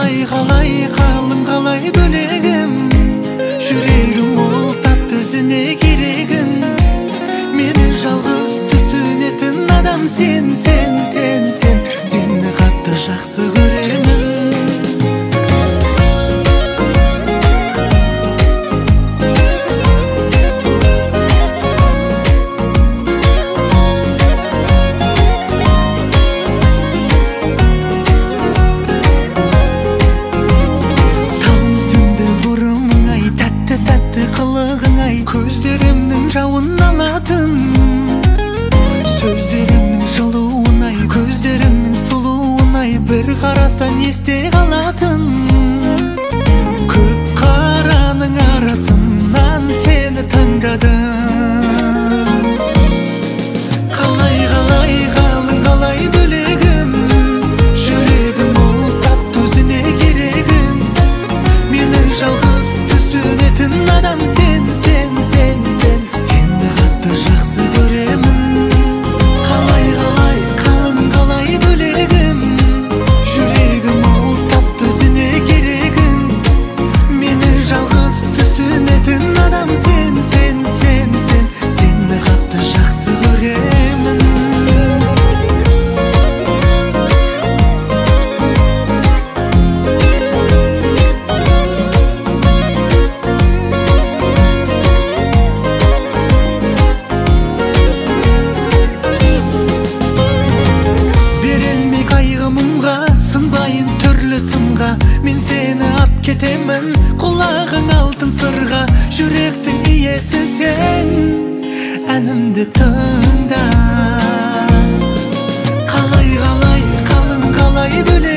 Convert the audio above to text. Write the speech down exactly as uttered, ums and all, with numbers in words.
Қалай қалай қалың қалай бөлегім, жүрегім ол тапты өзіне керегін. Мені жалғыз түсінетін адам сен, сен, сен, сен. Сені қатты жақсы көремін. Көздерімнің жауын алатын, сөздерімнің жылуынай, көздерімнің сұлуынай, бір қарастан есте қалатын. Көп қараның арасынан сені таңдадым. Қалай қалай қалың қалай бөлегім, жүрегім ол тапты өзіне керегін. Мені жалғыз түсінетін адам сен, сен, сен, сен. Сені қатты жақсы көремін. Қалай қалай қалың қалай бөлегім, жүрегім ол тапты өзіне керегін. Мені жалғыз түсінетін адам сен, сен, сен, сен. Сені қатты жақсы көремін. Сынбайын түрлі сынға, мен сені ап кетемін. Құлағың алтын сырға, жүректің иесі сен. Әнімді тыңда. Қалай қалай қалың қалай бөле